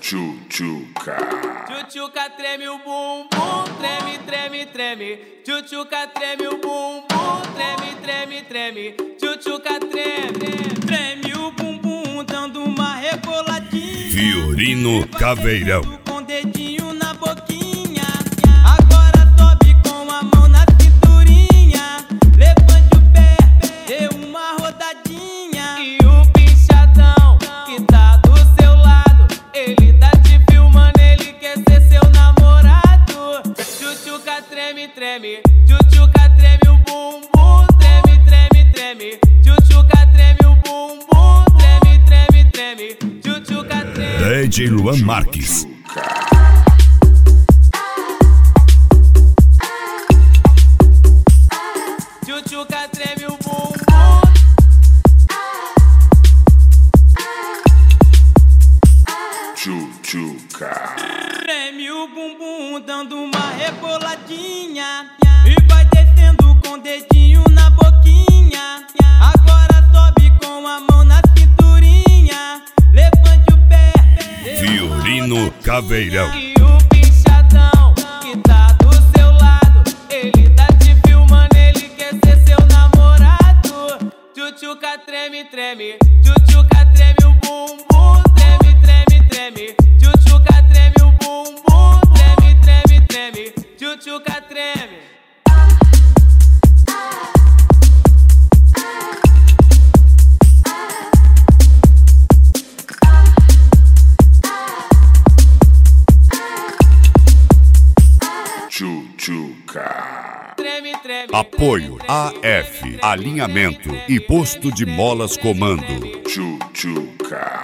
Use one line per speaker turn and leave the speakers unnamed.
Tchutchuca.
Tchutchuca treme o bumbum, treme, treme, treme. Tchutchuca treme o bumbum, treme, treme, treme. Tchutchuca treme, treme o bumbum, dando uma reboladinha.
Fiorino Caveirão.
Com o dedinho na boquinha. Agora sobe com a mão na cinturinha. Levante o pé, dê uma rodadinha. E o bichadão que tá do seu lado, ele tá te filmando, ele quer ser seu namorado. Tchutchuca treme, treme. Tchutchuca treme o bumbum, treme, treme, treme. Tchutchuca treme o bumbum, treme, treme, treme. Tchutchuca treme.
DJ Luan Marques.
Tchutchuca treme o bumbum.
Tchutchuca.
Treme o bumbum, dando uma reboladinha. E vai descendo com o dedinho na boquinha. Agora sobe com a mão na cinturinha. Levante o pé,
Fiorino Caveirão.
e o bichadão que tá do seu lado, ele tá te filmando, ele quer ser seu namorado. Tchutchuca treme, treme. Tchutchuca treme o bumbum, treme, treme, treme. Tchutchuca treme o bumbum, treme, treme, treme. Tchutchuca treme.
Tchutchuca.
Treme, treme.
Apoio AF, alinhamento e posto de molas comando. Tchutchuca.